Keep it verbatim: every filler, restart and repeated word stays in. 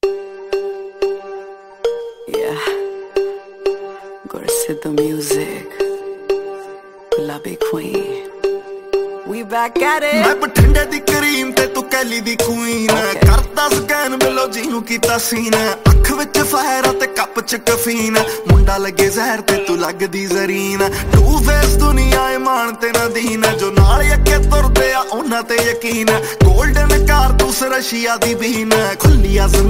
Yeah, Gorsit the music, Gulabi Queen. We back at it. मैं बठिंडे दी करीम ते तू कैली दी queen करदा स्कैन मिलो जीनू कीता सीन अख विच फायर ते कप च कफीन मुंडा लगे जहर ते तू लगदी जरीन टू फेस दुनिया ए मान ते नदीन जो नाल अगे तुरदे आ उन्हां ते यकीन गोल्डन कार तू रशिया दी बीन खुली